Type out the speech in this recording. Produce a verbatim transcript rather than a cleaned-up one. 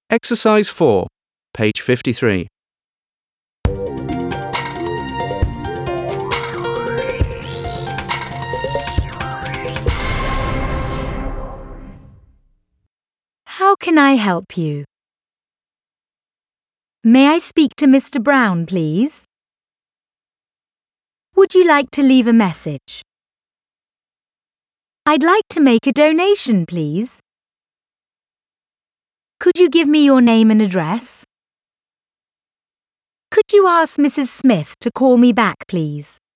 Exercise four, page fifty-three. How can I help you? May I speak to Mister Brown, please? Would you like to leave a message? I'd like to make a donation, please. Could you give me your name and address? Could you ask Missus Smith to call me back, please?